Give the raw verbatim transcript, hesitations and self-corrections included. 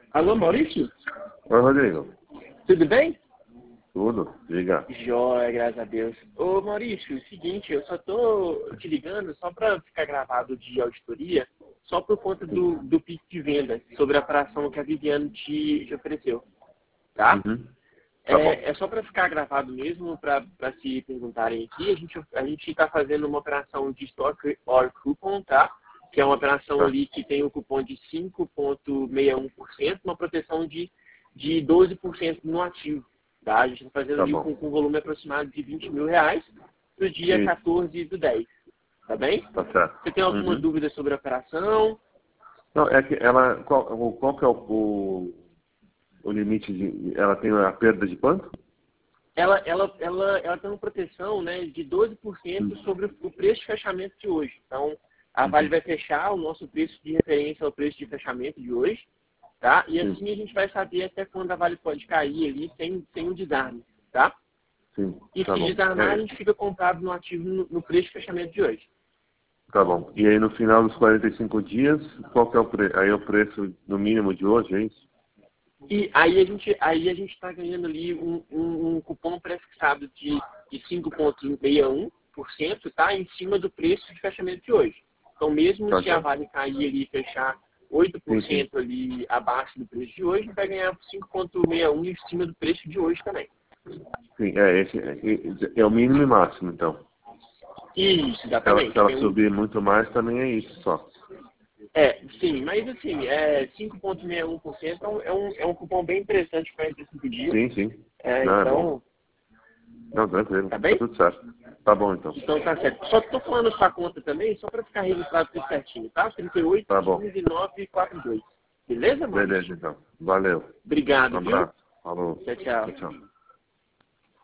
Alô, Maurício? Oi, Rodrigo. Tudo bem? Tudo? Diga. Jóia, graças a Deus. Ô, Maurício, é o seguinte, eu só tô te ligando só para ficar gravado de auditoria, só por conta do, do pico de venda, sobre a operação que a Viviane te, te ofereceu, tá? Uhum. Tá bom. É, é só para ficar gravado mesmo, para se perguntarem aqui, a gente a gente está fazendo uma operação de Stock or Coupon, tá? Que é uma operação Tá. ali que tem o cupom de cinco vírgula sessenta e um por cento, uma proteção de, de doze por cento no ativo. Tá? A gente está fazendo Tá ali bom. com, com um volume aproximado de vinte mil reais no dia Isso. quatorze do dez. Tá bem? Tá certo. Você tem alguma Uhum. dúvida sobre a operação? Não, é que ela. Qual, o- qual que é o, o, o limite de. Ela tem a perda de quanto? Ela, ela, ela, ela tem uma proteção, né, de doze por cento Hum. sobre o preço de fechamento de hoje. Então, a Uhum. Vale vai fechar o nosso preço de referência ao preço de fechamento de hoje, tá? E Sim. assim a gente vai saber até quando a Vale pode cair ali sem, sem o desarme, tá? Sim. E Tá se bom. desarmar, a É, gente fica comprado no ativo no, no preço de fechamento de hoje. tá bom. E aí no final dos quarenta e cinco dias, qual que é o preço? Aí é o preço no mínimo de hoje, é isso? E aí a gente aí a gente está ganhando ali um, um, um cupom pré-fixado de, de cinco vírgula sessenta e um por cento, tá? Em cima do preço de fechamento de hoje. Então, mesmo Tá, se a tá. Vale cair ali e fechar oito por Sim, sim. cento ali abaixo do preço de hoje, vai ganhar cinco vírgula sessenta e um em cima do preço de hoje também. Sim, é, esse, é, é o mínimo e máximo, então. Isso, Se ela, se exatamente. ela Tem um, subir muito mais, também é isso só. é, sim, mas assim, é cinco vírgula sessenta e um por cento é um, é um, é um cupom bem interessante para quarenta e cinco dias. Sim, sim. É, Não, é bom. então, Não, tranquilo. tá Tá bem? tudo certo. Tá bom, então. Então tá certo. Só tô falando sua conta também, só para ficar registrado tudo certinho, tá? trinta e oito, Tá bom. quinze, nove, quarenta e dois. Beleza, Beleza, Maurício? então. Valeu. Um Obrigado, viu? abraço. Falou. Tchau, tchau. Tchau, tchau.